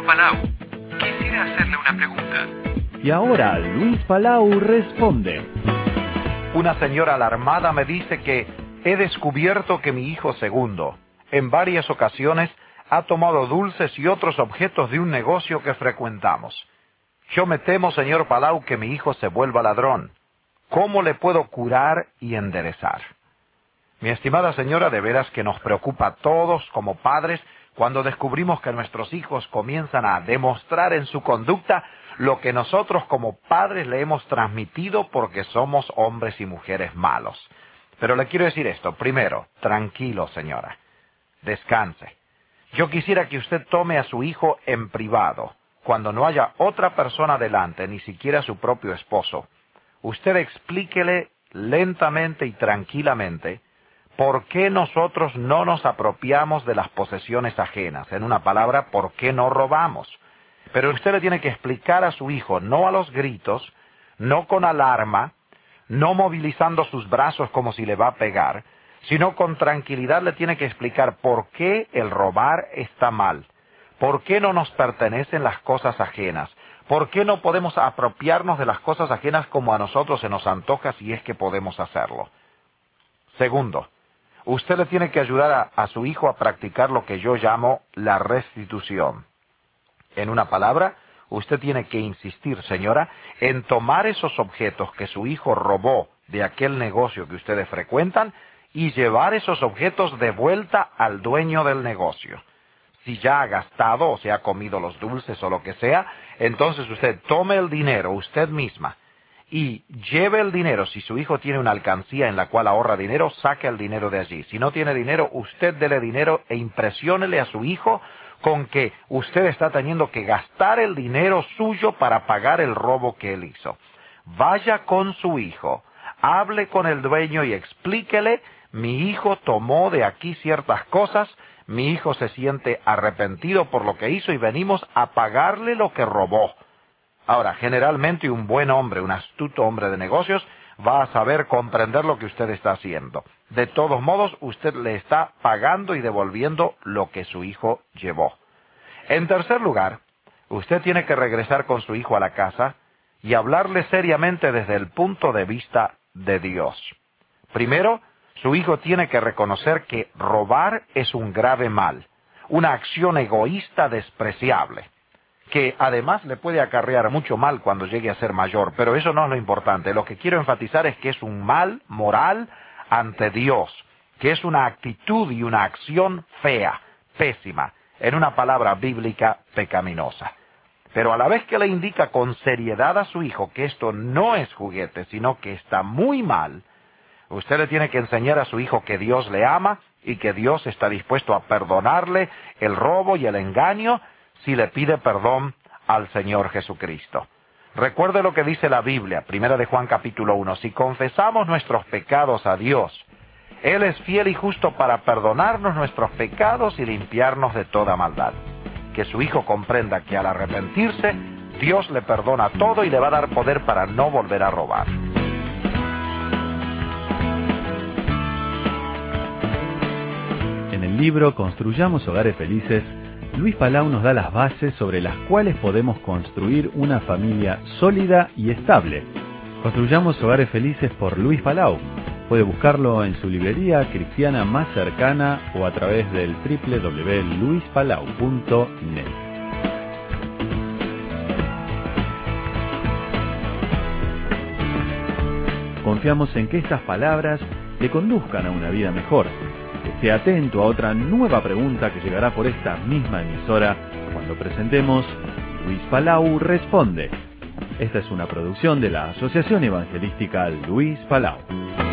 Palau. Quisiera hacerle una pregunta. Y ahora Luis Palau responde. Una señora alarmada me dice que he descubierto que mi hijo segundo, en varias ocasiones, ha tomado dulces y otros objetos de un negocio que frecuentamos. Yo me temo, señor Palau, que mi hijo se vuelva ladrón. ¿Cómo le puedo curar y enderezar? Mi estimada señora, de veras que nos preocupa a todos como padres cuando descubrimos que nuestros hijos comienzan a demostrar en su conducta lo que nosotros como padres le hemos transmitido porque somos hombres y mujeres malos. Pero le quiero decir esto. Primero, tranquilo, señora. Descanse. Yo quisiera que usted tome a su hijo en privado, cuando no haya otra persona delante, ni siquiera su propio esposo. Usted explíquele lentamente y tranquilamente por qué nosotros no nos apropiamos de las posesiones ajenas. En una palabra, por qué no robamos. Pero usted le tiene que explicar a su hijo, no a los gritos, no con alarma, no movilizando sus brazos como si le va a pegar, sino con tranquilidad le tiene que explicar por qué el robar está mal, por qué no nos pertenecen las cosas ajenas, por qué no podemos apropiarnos de las cosas ajenas como a nosotros se nos antoja si es que podemos hacerlo. Segundo, usted le tiene que ayudar a su hijo a practicar lo que yo llamo la restitución. En una palabra, usted tiene que insistir, señora, en tomar esos objetos que su hijo robó de aquel negocio que ustedes frecuentan y llevar esos objetos de vuelta al dueño del negocio. Si ya ha gastado o se ha comido los dulces o lo que sea, entonces usted tome el dinero usted misma y lleve el dinero. Si su hijo tiene una alcancía en la cual ahorra dinero, saque el dinero de allí. Si no tiene dinero, usted dele dinero e impresiónele a su hijo con que usted está teniendo que gastar el dinero suyo para pagar el robo que él hizo. Vaya con su hijo, hable con el dueño y explíquele: mi hijo tomó de aquí ciertas cosas, mi hijo se siente arrepentido por lo que hizo y venimos a pagarle lo que robó. Ahora, generalmente un buen hombre, un astuto hombre de negocios, va a saber comprender lo que usted está haciendo. De todos modos, usted le está pagando y devolviendo lo que su hijo llevó. En tercer lugar, usted tiene que regresar con su hijo a la casa y hablarle seriamente desde el punto de vista de Dios. Primero, su hijo tiene que reconocer que robar es un grave mal, una acción egoísta despreciable, que además le puede acarrear mucho mal cuando llegue a ser mayor, pero eso no es lo importante. Lo que quiero enfatizar es que es un mal moral ante Dios, que es una actitud y una acción fea, pésima, en una palabra bíblica, pecaminosa. Pero a la vez que le indica con seriedad a su hijo que esto no es juguete, sino que está muy mal, usted le tiene que enseñar a su hijo que Dios le ama y que Dios está dispuesto a perdonarle el robo y el engaño si le pide perdón al Señor Jesucristo. Recuerde lo que dice la Biblia, 1 de Juan capítulo 1, si confesamos nuestros pecados a Dios, Él es fiel y justo para perdonarnos nuestros pecados y limpiarnos de toda maldad. Que su hijo comprenda que al arrepentirse, Dios le perdona todo y le va a dar poder para no volver a robar. En el libro Construyamos Hogares Felices, Luis Palau nos da las bases sobre las cuales podemos construir una familia sólida y estable. Construyamos Hogares Felices por Luis Palau. Puede buscarlo en su librería cristiana más cercana o a través del www.luispalau.net. Confiamos en que estas palabras le conduzcan a una vida mejor. Esté atento a otra nueva pregunta que llegará por esta misma emisora cuando presentemos Luis Palau Responde. Esta es una producción de la Asociación Evangelística Luis Palau.